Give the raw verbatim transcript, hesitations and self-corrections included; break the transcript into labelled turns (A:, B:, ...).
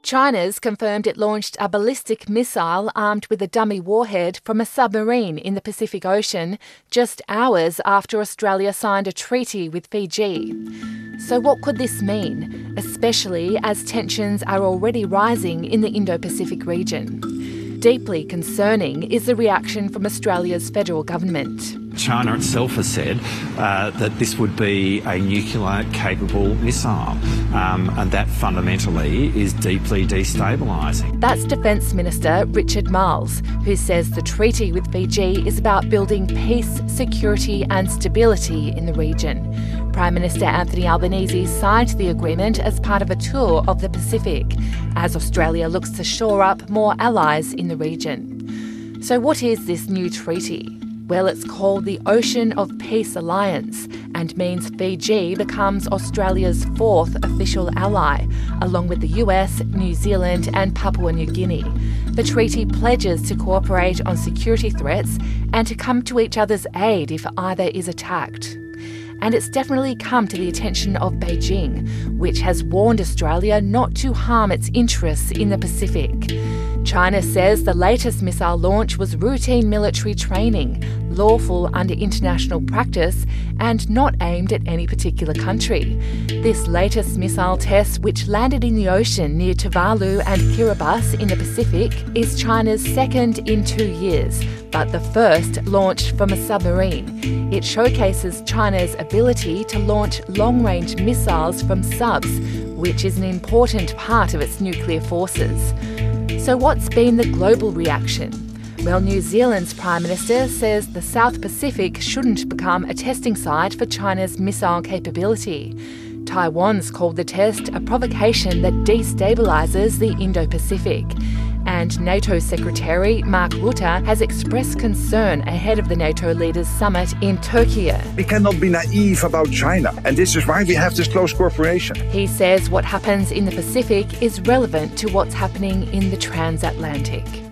A: China's confirmed it launched a ballistic missile armed with a dummy warhead from a submarine in the Pacific Ocean just hours after Australia signed a treaty with Fiji. So what could this mean, especially as tensions are already rising in the Indo-Pacific region? Deeply concerning is the reaction from Australia's federal government.
B: China itself has said uh, that this would be a nuclear-capable missile, um, and that fundamentally is deeply destabilising.
A: That's Defence Minister Richard Marles, who says the treaty with Fiji is about building peace, security and stability in the region. Prime Minister Anthony Albanese signed the agreement as part of a tour of the Pacific, as Australia looks to shore up more allies in the region. So what is this new treaty? Well, it's called the Ocean of Peace Alliance and means Fiji becomes Australia's fourth official ally, along with the U S, New Zealand and Papua New Guinea. The treaty pledges to cooperate on security threats and to come to each other's aid if either is attacked. And it's definitely come to the attention of Beijing, which has warned Australia not to harm its interests in the Pacific. China says the latest missile launch was routine military training, lawful under international practice and not aimed at any particular country. This latest missile test, which landed in the ocean near Tuvalu and Kiribati in the Pacific, is China's second in two years, but the first launched from a submarine. It showcases China's ability to launch long-range missiles from subs, which is an important part of its nuclear forces. So what's been the global reaction? Well, New Zealand's Prime Minister says the South Pacific shouldn't become a testing site for China's missile capability. Taiwan's called the test a provocation that destabilises the Indo-Pacific. And NATO Secretary Mark Rutte has expressed concern ahead of the NATO leaders' summit in Turkey.
C: We cannot be naive about China, and this is why we have this close cooperation.
A: He says what happens in the Pacific is relevant to what's happening in the transatlantic.